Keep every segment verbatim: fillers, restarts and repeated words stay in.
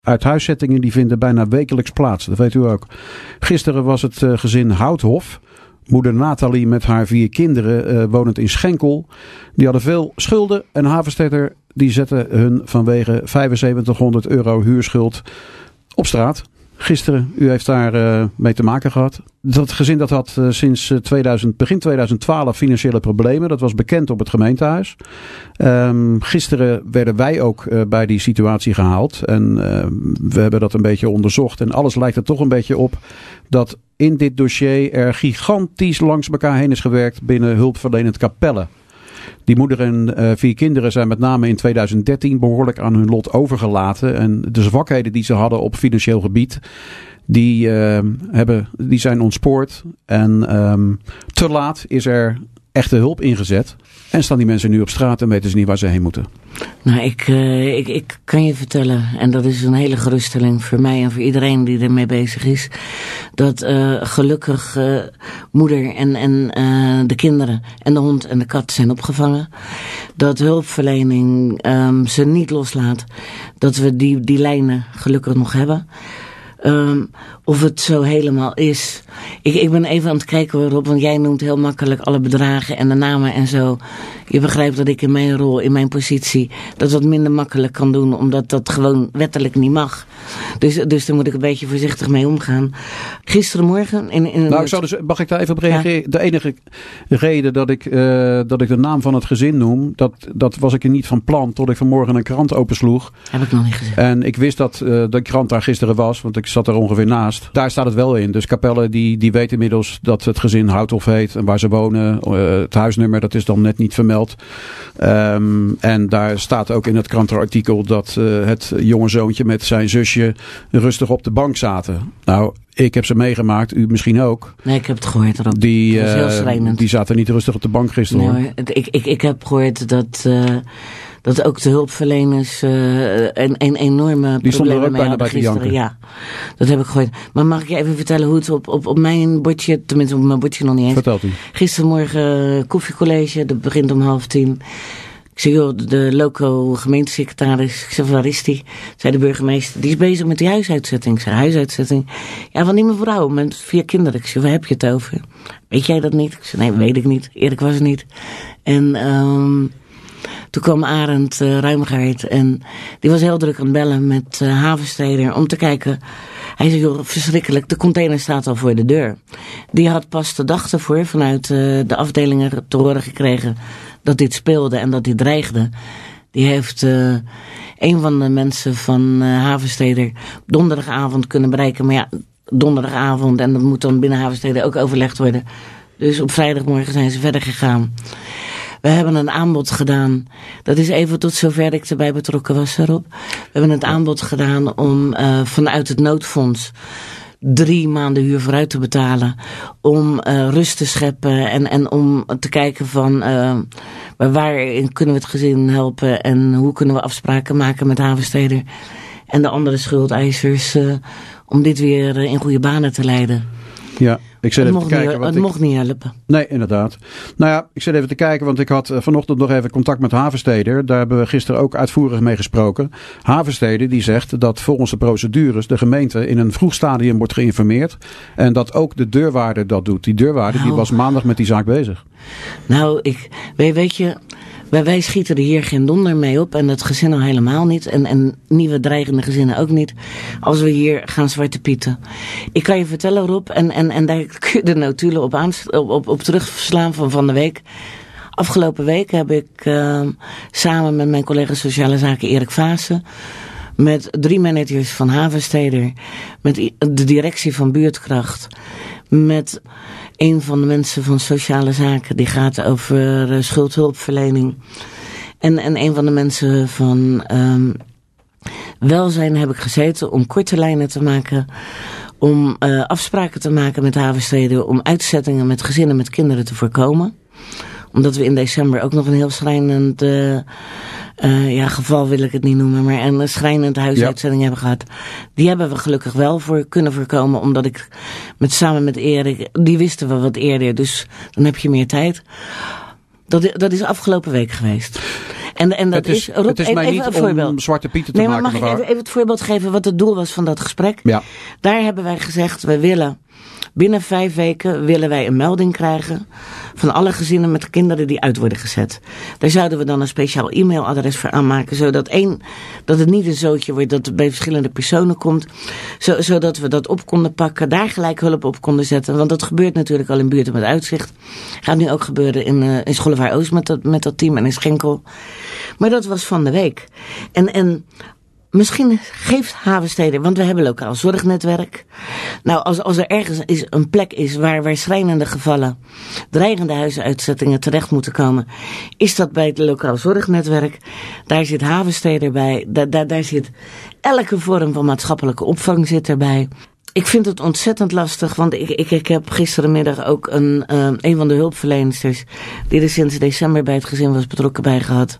Uithuiszettingen die vinden bijna wekelijks plaats, dat weet u ook. Gisteren was het uh, gezin Houthof. Moeder Nathalie met haar vier kinderen uh, wonend in Schenkel. Die hadden veel schulden en Haversteder die zette hun vanwege vijfenzeventighonderd euro huurschuld op straat. Gisteren, u heeft daar uh, mee te maken gehad. Dat gezin dat had uh, sinds tweeduizend, begin tweeduizend twaalf financiële problemen. Dat was bekend op het gemeentehuis. Um, gisteren werden wij ook uh, bij die situatie gehaald. En uh, we hebben dat een beetje onderzocht. En alles lijkt er toch een beetje op dat in dit dossier er gigantisch langs elkaar heen is gewerkt binnen hulpverlenend Capelle. Die moeder en uh, vier kinderen zijn met name in tweeduizend dertien behoorlijk aan hun lot overgelaten. En de zwakheden die ze hadden op financieel gebied, die, uh, hebben, die zijn ontspoord. En um, te laat is er echte hulp ingezet. En staan die mensen nu op straat en weten ze niet waar ze heen moeten. Nou, ik, uh, ik, ik kan je vertellen, en dat is een hele geruststelling voor mij en voor iedereen die ermee bezig is, dat uh, gelukkig uh, moeder en, en uh, de kinderen en de hond en de kat zijn opgevangen. Dat hulpverlening um, ze niet loslaat. Dat we die, die lijnen gelukkig nog hebben. Um, of het zo helemaal is. Ik, ik ben even aan het kijken waarop, want jij noemt heel makkelijk alle bedragen en de namen en zo. Je begrijpt dat ik in mijn rol, in mijn positie, dat wat minder makkelijk kan doen, omdat dat gewoon wettelijk niet mag. Dus, dus daar moet ik een beetje voorzichtig mee omgaan. Gisterenmorgen... In, in nou, ik zou dus, mag ik daar even op reageren? Ja. De enige reden dat ik, uh, dat ik de naam van het gezin noem, dat, dat was ik er niet van plan, tot ik vanmorgen een krant opensloeg. Heb ik nog niet gezegd. En ik wist dat uh, de krant daar gisteren was, want ik zat er ongeveer naast. Daar staat het wel in. Dus Capelle die, die weet inmiddels dat het gezin Houthof heet en waar ze wonen. Uh, het huisnummer, dat is dan net niet vermeld. Um, en daar staat ook in het krantenartikel dat uh, het jonge zoontje met zijn zusje rustig op de bank zaten. Nou, ik heb ze meegemaakt, u misschien ook. Nee, ik heb het gehoord erop. Die, dat is heel uh, schrijnend. Die zaten niet rustig op de bank gisteren. Nee, hoor. hoor. Ik, ik, ik heb gehoord dat... Uh, Dat ook de hulpverleners uh, een, een enorme die problemen mee hadden gisteren. Ja, dat heb ik gehoord. Maar mag ik je even vertellen hoe het op, op, op mijn bordje, tenminste op mijn bordje nog niet eens. Vertelt u. Gistermorgen koffiecollege, dat begint om half tien. Ik zei, joh, de loco gemeentesecretaris, ik zei, waar is die? Zei de burgemeester, die is bezig met die huisuitzetting. Ik zei, huisuitzetting? Ja, van die mevrouw met vier kinderen. Ik zei, waar heb je het over? Weet jij dat niet? Ik zei, nee, weet ik niet. Erik was het niet. En... Um, Toen kwam Arend uh, Ruimgaard en die was heel druk aan het bellen met uh, Haversteder om te kijken. Hij zei, joh, verschrikkelijk, de container staat al voor de deur. Die had pas de dag ervoor vanuit uh, de afdelingen te horen gekregen dat dit speelde en dat dit dreigde. Die heeft uh, een van de mensen van uh, Haversteder donderdagavond kunnen bereiken. Maar ja, donderdagavond en dat moet dan binnen Haversteder ook overlegd worden. Dus op vrijdagmorgen zijn ze verder gegaan. We hebben een aanbod gedaan. Dat is even tot zover ik erbij betrokken was erop. We hebben het aanbod gedaan om uh, vanuit het noodfonds drie maanden huur vooruit te betalen. Om uh, rust te scheppen en, en om te kijken van uh, waarin kunnen we het gezin helpen en hoe kunnen we afspraken maken met Haversteder en de andere schuldeisers uh, om dit weer uh, in goede banen te leiden. Ja. Ik zit het even mocht, te kijken, niet, het ik... mocht niet helpen. Nee, inderdaad. Nou ja, ik zit even te kijken, want ik had vanochtend nog even contact met Haversteder. Daar hebben we gisteren ook uitvoerig mee gesproken. Haversteder die zegt dat volgens de procedures de gemeente in een vroeg stadium wordt geïnformeerd. En dat ook de deurwaarder dat doet. Die deurwaarder nou, die was maandag met die zaak bezig. Nou, ik, weet je... Wij, wij schieten er hier geen donder mee op en het gezin al helemaal niet. En, en nieuwe dreigende gezinnen ook niet. Als we hier gaan zwarte pieten. Ik kan je vertellen, Rob, en, en, en daar kun je de notulen op, aan, op, op, op terugslaan van van de week. Afgelopen week heb ik uh, samen met mijn collega Sociale Zaken Erik Vaassen, met drie managers van Haversteder, met de directie van Buurtkracht, met een van de mensen van Sociale Zaken, die gaat over uh, schuldhulpverlening. En, en een van de mensen van um, welzijn heb ik gezeten om korte lijnen te maken, om uh, afspraken te maken met Haversteder, om uitzettingen met gezinnen met kinderen te voorkomen. Omdat we in december ook nog een heel schrijnend uh, uh, ja, geval wil ik het niet noemen, maar een schrijnend huisuitzending ja. hebben gehad. Die hebben we gelukkig wel voor kunnen voorkomen, omdat ik met, samen met Erik, die wisten we wat eerder, dus dan heb je meer tijd. Dat, dat is afgelopen week geweest. En, en dat het is, is, Rob, het is mij even niet een om Zwarte Pieten te nee, maar maken. mag ik even, even het voorbeeld geven wat het doel was van dat gesprek? Ja. Daar hebben wij gezegd, we willen binnen vijf weken willen wij een melding krijgen van alle gezinnen met kinderen die uit worden gezet. Daar zouden we dan een speciaal e-mailadres voor aanmaken, zodat één, dat het niet een zootje wordt dat het bij verschillende personen komt, zo, zodat we dat op konden pakken, daar gelijk hulp op konden zetten. Want dat gebeurt natuurlijk al in buurten met uitzicht. Gaat nu ook gebeuren in, uh, in Schollevaar Oost met dat, met dat team en in Schenkel. Maar dat was van de week. En, en misschien geeft Havenstede, want we hebben lokaal zorgnetwerk. Nou, als, als er ergens is, een plek is waar, waar schrijnende gevallen, dreigende huisuitzettingen terecht moeten komen, is dat bij het lokaal zorgnetwerk. Daar zit Havenstede bij, daar, daar, daar zit elke vorm van maatschappelijke opvang zit erbij. Ik vind het ontzettend lastig, want ik, ik, ik heb gisterenmiddag ook een, uh, een van de hulpverleners die er sinds december bij het gezin was betrokken bij gehad.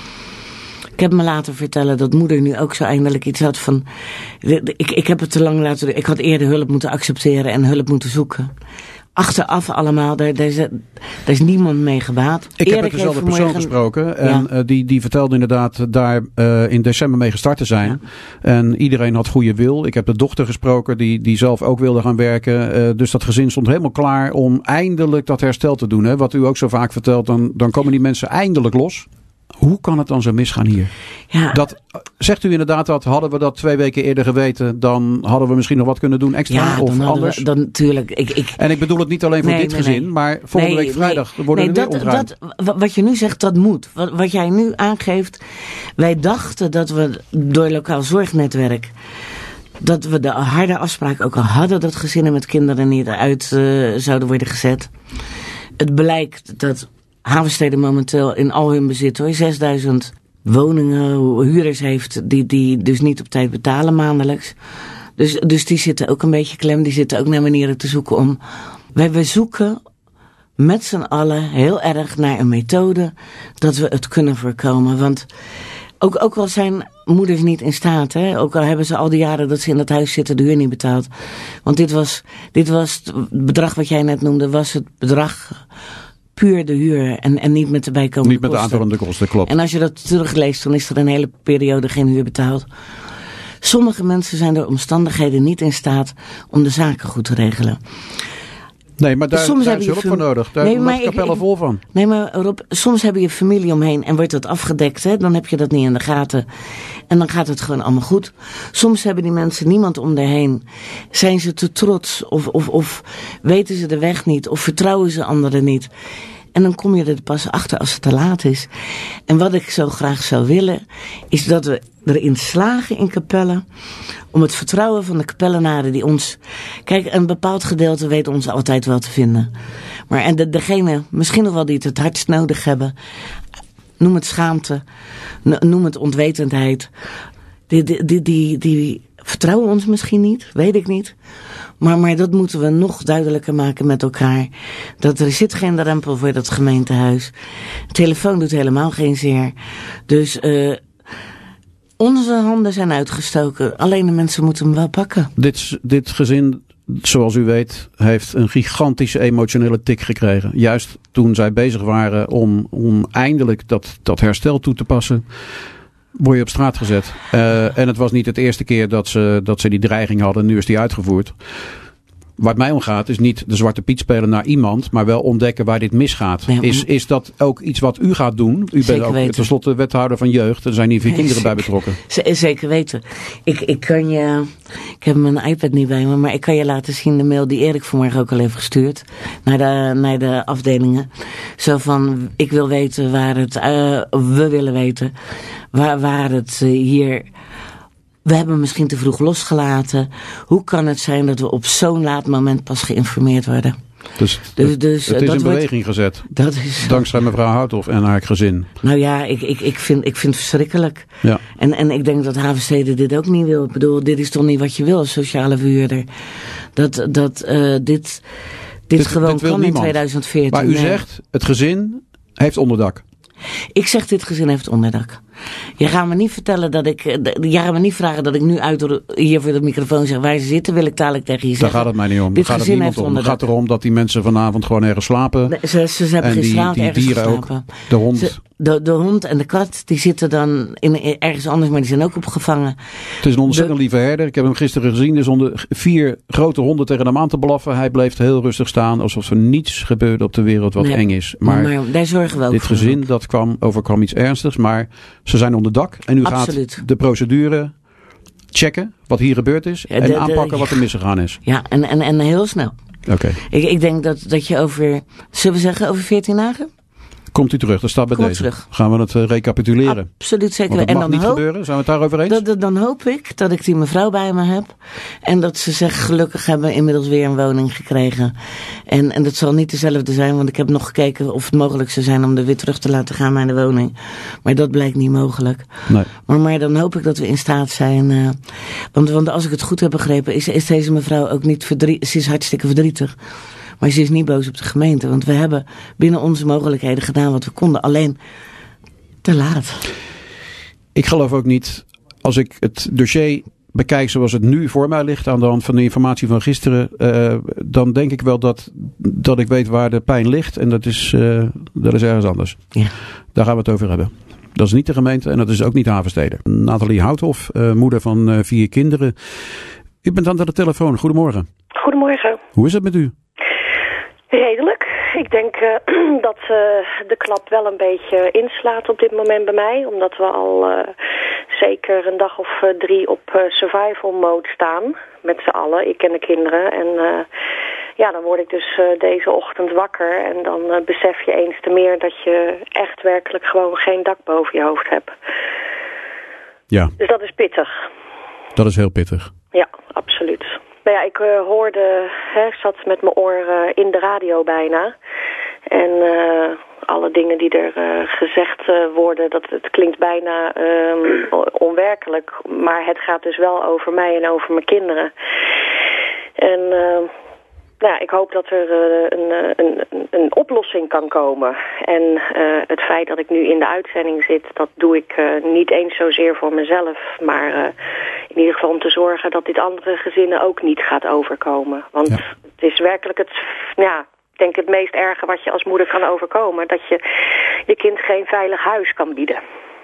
Ik heb me laten vertellen dat moeder nu ook zo eindelijk iets had van, ik, ik heb het te lang laten, ik had eerder hulp moeten accepteren en hulp moeten zoeken. Achteraf allemaal, daar, daar, is, daar is niemand mee gebaat. Ik Erik heb met dezelfde vanmorgen persoon gesproken. En ja. uh, die, die vertelde inderdaad daar uh, in december mee gestart te zijn. Ja. En iedereen had goede wil. Ik heb de dochter gesproken die, die zelf ook wilde gaan werken. Uh, dus dat gezin stond helemaal klaar om eindelijk dat herstel te doen. Hè? Wat u ook zo vaak vertelt, dan, dan komen die mensen eindelijk los. Hoe kan het dan zo misgaan hier? Ja. Dat, zegt u inderdaad dat, hadden we dat twee weken eerder geweten, dan hadden we misschien nog wat kunnen doen extra ja, of dan anders? We, dan natuurlijk. Ik, ik, en ik bedoel het niet alleen voor nee, dit nee, gezin, nee. maar volgende nee, week vrijdag nee, worden nee, er weer dat, ontruimd. Dat, wat je nu zegt, dat moet. Wat, wat jij nu aangeeft, wij dachten dat we door lokaal zorgnetwerk, dat we de harde afspraak ook al hadden dat gezinnen met kinderen niet uit uh, zouden worden gezet. Het blijkt dat Havenstede momenteel in al hun bezit hoor, zesduizend woningen, huurders heeft die, die dus niet op tijd betalen maandelijks. Dus, dus die zitten ook een beetje klem. Die zitten ook naar manieren te zoeken om. Wij we zoeken met z'n allen heel erg naar een methode dat we het kunnen voorkomen. Want ook, ook al zijn moeders niet in staat, hè, ook al hebben ze al die jaren dat ze in dat huis zitten de huur niet betaald. Want dit was, dit was het bedrag wat jij net noemde, was het bedrag puur de huur en, en niet met de bijkomende Niet met de aanvullende kosten, klopt. En als je dat terugleest, dan is er een hele periode geen huur betaald. Sommige mensen zijn door omstandigheden niet in staat om de zaken goed te regelen. Nee, maar daar, soms daar is hulp voor nodig. Daar nee, ligt Capelle vol van. Nee, maar Rob, soms heb je familie omheen en wordt dat afgedekt. Hè? Dan heb je dat niet in de gaten. En dan gaat het gewoon allemaal goed. Soms hebben die mensen niemand om zich heen. Zijn ze te trots of, of, of weten ze de weg niet of vertrouwen ze anderen niet. En dan kom je er pas achter als het te laat is. En wat ik zo graag zou willen, is dat we erin slagen in Capelle om het vertrouwen van de Capellenaren die ons... Kijk, een bepaald gedeelte weet ons altijd wel te vinden. Maar en de, degene, misschien nog wel die het het hardst nodig hebben, noem het schaamte, noem het onwetendheid, die, die, die, die, die vertrouwen ons misschien niet, weet ik niet. Maar, maar dat moeten we nog duidelijker maken met elkaar. Dat er zit geen drempel voor dat gemeentehuis. De telefoon doet helemaal geen zeer. Dus uh, onze handen zijn uitgestoken. Alleen de mensen moeten hem wel pakken. Dit, dit gezin, zoals u weet, heeft een gigantische emotionele tik gekregen. Juist toen zij bezig waren om, om eindelijk dat, dat herstel toe te passen, word je op straat gezet. Uh, en het was niet het eerste keer dat ze, dat ze die dreiging hadden. Nu is die uitgevoerd. Waar het mij om gaat is niet de Zwarte Piet spelen naar iemand, maar wel ontdekken waar dit misgaat. Nee, is, is dat ook iets wat u gaat doen? U bent ook weten. Tenslotte wethouder van jeugd. Er zijn hier vier nee, kinderen zeker, bij betrokken. Z- zeker weten. Ik, ik kan je, ik heb mijn iPad niet bij me, maar ik kan je laten zien de mail die Erik vanmorgen ook al heeft gestuurd naar de, naar de afdelingen. Zo van, ik wil weten waar het, uh, we willen weten waar, waar het uh, hier... We hebben misschien te vroeg losgelaten. Hoe kan het zijn dat we op zo'n laat moment pas geïnformeerd worden? Dus, dus, dus het is dat in wordt, beweging gezet. Dat is, dankzij mevrouw Houthoff en haar gezin. Nou ja, ik, ik, ik, vind, ik vind het verschrikkelijk. Ja. En, en ik denk dat Havenstede dit ook niet wil. Ik bedoel, dit is toch niet wat je wil als sociale verhuurder. Dat, dat uh, dit, dit, dit gewoon dit kan in tweeduizend veertien. Maar u nee. zegt, het gezin heeft onderdak. Ik zeg, dit gezin heeft onderdak. Je gaat me niet vertellen dat ik... Je gaat me niet vragen dat ik nu uit hier voor de microfoon zeg waar ze zitten. Wil ik dadelijk tegen je zeggen. Daar gaat het mij niet om. Dit gaat het gezin niemand heeft om. Het gaat erom dat die mensen vanavond gewoon ergens slapen. Nee, ze, ze, ze hebben en gisteravond die, die ergens dieren geslapen. ook. De hond. Ze, de, de hond en de kat die zitten dan in, in, ergens anders, maar die zijn ook opgevangen. Het is een ontzettend lieve herder. Ik heb hem gisteren gezien. Er stonden vier grote honden tegen hem aan te blaffen. Hij bleef heel rustig staan. Alsof er niets gebeurde op de wereld wat nee, eng is. Maar, maar daar zorgen we ook dit voor. gezin dat kwam, overkwam iets ernstigs. Maar ze zijn onder dak. En u Absoluut. gaat de procedure checken. Wat hier gebeurd is. Ja, en de, de, aanpakken wat er misgegaan is. Ja, en, en, en heel snel. Oké. Okay. Ik, ik denk dat, dat je over... Zullen we zeggen over veertien dagen? Komt u terug, dat staat bij Komt deze. Terug. Gaan we het uh, recapituleren. Absoluut zeker. Want dat mag en dan niet hoop, gebeuren, zijn we het daarover eens? Dat, dat, dan hoop ik dat ik die mevrouw bij me heb. En dat ze zegt, gelukkig hebben we inmiddels weer een woning gekregen. En, en dat zal niet dezelfde zijn, want ik heb nog gekeken of het mogelijk zou zijn om er weer terug te laten gaan naar de woning. Maar dat blijkt niet mogelijk. Nee. Maar, maar dan hoop ik dat we in staat zijn. Uh, want, want als ik het goed heb begrepen, is, is deze mevrouw ook niet verdrietig. Ze is hartstikke verdrietig. Maar ze is niet boos op de gemeente. Want we hebben binnen onze mogelijkheden gedaan wat we konden. Alleen te laat. Ik geloof ook niet, als ik het dossier bekijk zoals het nu voor mij ligt, aan de hand van de informatie van gisteren, uh, dan denk ik wel dat, dat ik weet waar de pijn ligt. En dat is, uh, dat is ergens anders. Ja. Daar gaan we het over hebben. Dat is niet de gemeente en dat is ook niet Havenstede. Nathalie Houthoff, uh, moeder van uh, vier kinderen. U bent aan de telefoon. Goedemorgen. Goedemorgen. Hoe is het met u? Redelijk. Ik denk uh, dat uh, de klap wel een beetje inslaat op dit moment bij mij. Omdat we al uh, zeker een dag of uh, drie op uh, survival mode staan. Met z'n allen, ik en de kinderen. En uh, ja, dan word ik dus uh, deze ochtend wakker. En dan uh, besef je eens te meer dat je echt werkelijk gewoon geen dak boven je hoofd hebt. Ja. Dus dat is pittig. Dat is heel pittig. Ja, absoluut. Nou ja, ik uh, hoorde, hè, zat met mijn oor uh, in de radio bijna. En uh, alle dingen die er uh, gezegd uh, worden, dat het klinkt bijna um, onwerkelijk. Maar het gaat dus wel over mij en over mijn kinderen. En uh, nou ja, ik hoop dat er uh, een, een, een oplossing kan komen. En uh, het feit dat ik nu in de uitzending zit, dat doe ik uh, niet eens zozeer voor mezelf. Maar uh, in ieder geval om te zorgen dat dit andere gezinnen ook niet gaat overkomen. Want ja. Het is werkelijk het, ja, ik denk het meest erge wat je als moeder kan overkomen. Dat je je kind geen veilig huis kan bieden.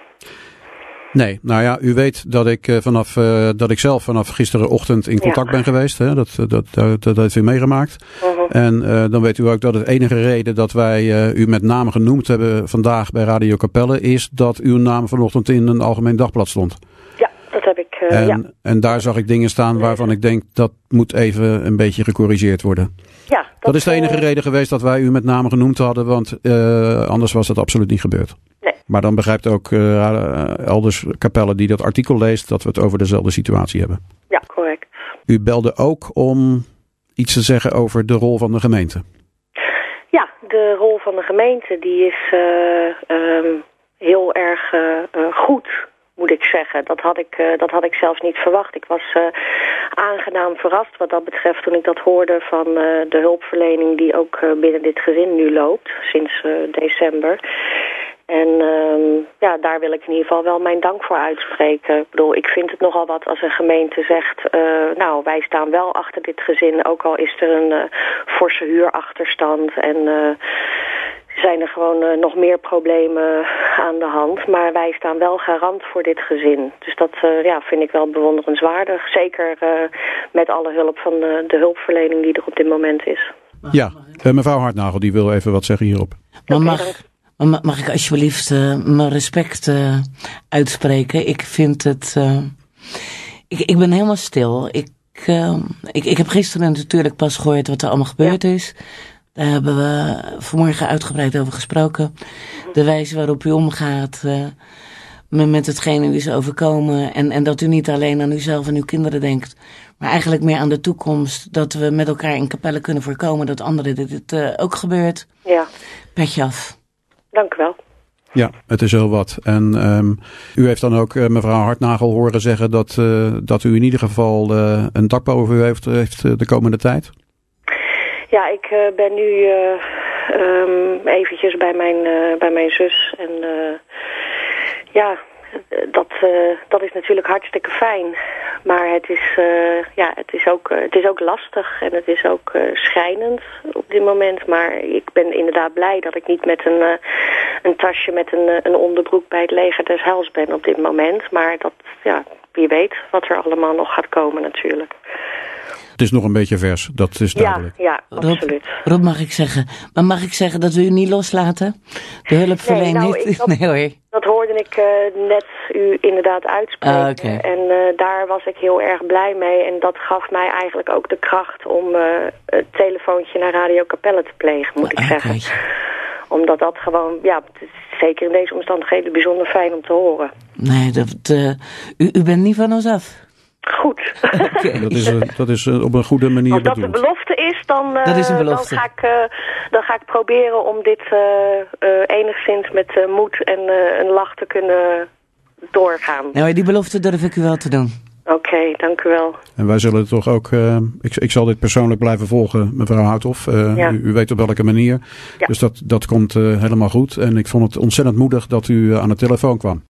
Nee, nou ja, u weet dat ik, uh, vanaf, uh, dat ik zelf vanaf gisterenochtend in contact ja. ben geweest. Hè? Dat, dat, dat, dat heeft u meegemaakt. Uh-huh. En uh, dan weet u ook dat het enige reden dat wij uh, u met naam genoemd hebben vandaag bij Radio Capelle is dat uw naam vanochtend in een algemeen dagblad stond. Ja, dat heb ik, uh, en, ja. En daar zag ik dingen staan waarvan ik denk dat moet even een beetje gecorrigeerd worden. Ja, dat, dat is de enige uh, reden geweest dat wij u met naam genoemd hadden, want uh, anders was dat absoluut niet gebeurd. Nee. Maar dan begrijpt ook uh, elders Capelle die dat artikel leest dat we het over dezelfde situatie hebben. Ja, correct. U belde ook om iets te zeggen over de rol van de gemeente. Ja, de rol van de gemeente die is uh, um, heel erg uh, uh, goed, moet ik zeggen. Dat had ik, uh, dat had ik zelfs niet verwacht. Ik was uh, aangenaam verrast wat dat betreft toen ik dat hoorde van uh, de hulpverlening die ook uh, binnen dit gezin nu loopt, sinds uh, december. En uh, ja, daar wil ik in ieder geval wel mijn dank voor uitspreken. Ik bedoel, ik vind het nogal wat als een gemeente zegt, uh, nou, wij staan wel achter dit gezin, ook al is er een uh, forse huurachterstand en uh, zijn er gewoon uh, nog meer problemen aan de hand. Maar wij staan wel garant voor dit gezin. Dus dat uh, ja, vind ik wel bewonderenswaardig. Zeker uh, met alle hulp van de, de hulpverlening die er op dit moment is. Ja, uh, mevrouw Hartnagel die wil even wat zeggen hierop. Maar mag, mag, mag ik alsjeblieft uh, mijn respect uh, uitspreken? Ik vind het... Uh, ik, ik ben helemaal stil. Ik, uh, ik, ik heb gisteren natuurlijk pas gehoord wat er allemaal gebeurd ja. is. Daar hebben we vanmorgen uitgebreid over gesproken. De wijze waarop u omgaat uh, met hetgeen u is overkomen. En, en dat u niet alleen aan uzelf en uw kinderen denkt, maar eigenlijk meer aan de toekomst. Dat we met elkaar in Capelle kunnen voorkomen dat anderen dit, dit uh, ook gebeurt. Ja. Petje af. Dank u wel. Ja, het is heel wat. En um, u heeft dan ook uh, mevrouw Hartnagel horen zeggen dat, uh, dat u in ieder geval uh, een dak boven u heeft, heeft uh, de komende tijd? Ja, ik uh, ben nu uh, um, eventjes bij mijn, uh, bij mijn zus. En uh, ja, dat, uh, dat is natuurlijk hartstikke fijn. Maar het is, uh, ja, het is, ook, uh, het is ook lastig en het is ook uh, schrijnend op dit moment. Maar ik ben inderdaad blij dat ik niet met een, uh, een tasje met een, uh, een onderbroek bij het leger des heils ben op dit moment. Maar dat, ja, wie weet wat er allemaal nog gaat komen natuurlijk. Het is nog een beetje vers, dat is duidelijk. Ja, ja, absoluut. Rob, Rob, mag ik zeggen. Maar mag ik zeggen dat we u niet loslaten? De hulpverlening nee, nou, niet? Dat, nee hoor. Dat hoorde ik uh, net u inderdaad uitspreken. Ah, okay. En uh, daar was ik heel erg blij mee. En dat gaf mij eigenlijk ook de kracht om uh, het telefoontje naar Radio Capelle te plegen, moet ik ah, zeggen. Okay. Omdat dat gewoon, ja, het is zeker in deze omstandigheden bijzonder fijn om te horen. Nee, dat, uh, u, u bent niet van ons af. Goed. Okay. Dat is, uh, dat is uh, op een goede manier Als dat bedoeld. de belofte is, dan, uh, dat is een belofte. dan, ga ik, uh, dan ga ik proberen om dit uh, uh, enigszins met uh, moed en uh, een lach te kunnen doorgaan. Nou, die belofte durf ik u wel te doen. Oké, okay, dank u wel. En wij zullen toch ook, uh, ik, ik zal dit persoonlijk blijven volgen, mevrouw Houthoff. Uh, ja. u, u weet op welke manier. Ja. Dus dat, dat komt uh, helemaal goed. En ik vond het ontzettend moedig dat u uh, aan de telefoon kwam.